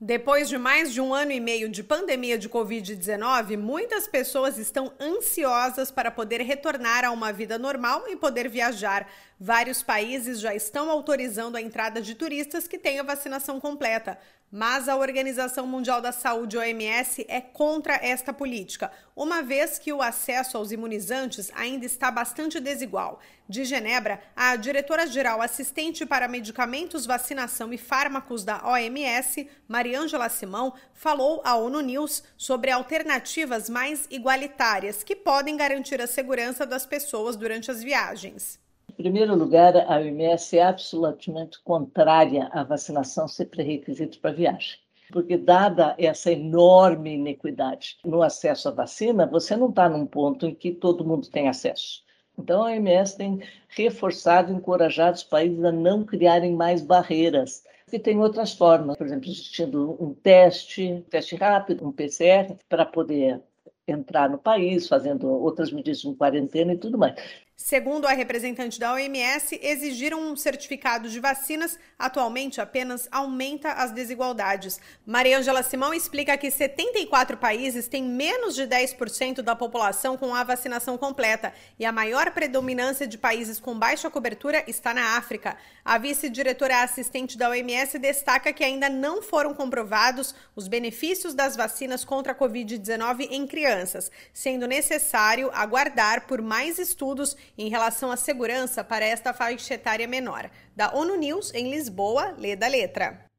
Depois de mais de 1 ano e meio de pandemia de Covid-19, muitas pessoas estão ansiosas para poder retornar a uma vida normal e poder viajar. Vários países já estão autorizando a entrada de turistas que têm a vacinação completa. Mas a Organização Mundial da Saúde, OMS, é contra esta política, uma vez que o acesso aos imunizantes ainda está bastante desigual. De Genebra, a diretora-geral assistente para medicamentos, vacinação e fármacos da OMS, Mariângela Simão, falou à ONU News sobre alternativas mais igualitárias que podem garantir a segurança das pessoas durante as viagens. Em primeiro lugar, a OMS é absolutamente contrária à vacinação ser pré-requisito para viagem. Porque, dada essa enorme inequidade no acesso à vacina, você não está num ponto em que todo mundo tem acesso. Então, a OMS tem reforçado e encorajado os países a não criarem mais barreiras. E tem outras formas, por exemplo, existindo um teste rápido, um PCR, para poder entrar no país, fazendo outras medidas de quarentena e tudo mais. Segundo a representante da OMS, exigir um certificado de vacinas atualmente apenas aumenta as desigualdades. Mariângela Simão explica que 74 países têm menos de 10% da população com a vacinação completa e a maior predominância de países com baixa cobertura está na África. A vice-diretora assistente da OMS destaca que ainda não foram comprovados os benefícios das vacinas contra a Covid-19 em crianças, sendo necessário aguardar por mais estudos em relação à segurança para esta faixa etária menor. Da ONU News, em Lisboa, lê da letra.